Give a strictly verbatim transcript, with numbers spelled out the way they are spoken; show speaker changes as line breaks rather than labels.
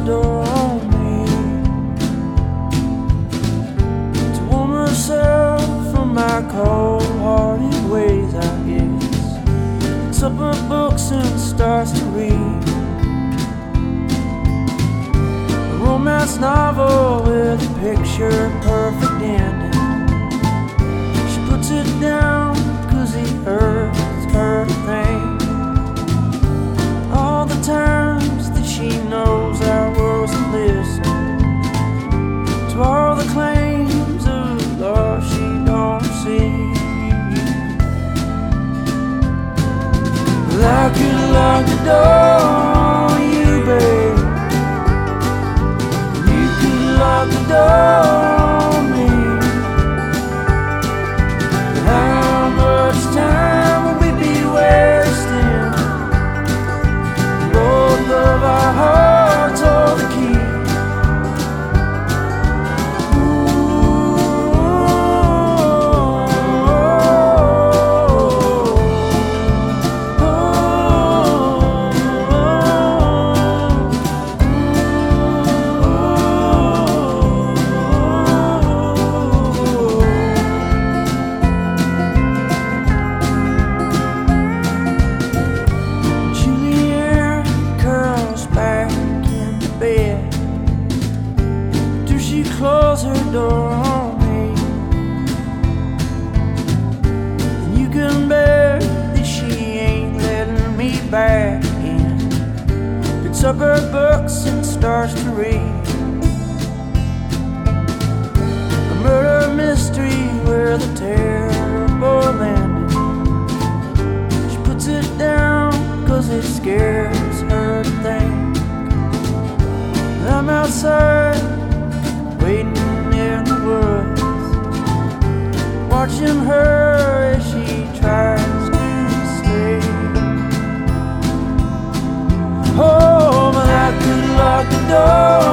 door on me to warm herself from my cold-hearted ways, I guess. Picks up her books and starts to read a romance novel with a picture-perfect ending. She puts it down 'cause he hurts her thing. All the times that she knows I wasn't listening to all the claims of love she don't see. Well, I could lock the door on you, babe. You could lock the door on me. But how much time will we be wasting? Both of our hearts hold the key. Close her door on me, and you can bet that she ain't letting me back in. Picks up her books and starts to read a murder mystery where the terrible ending. She puts it down 'cause it scares her to think that I'm outside waiting in the woods, watching her as she tries to stay. Oh, but I could lock the door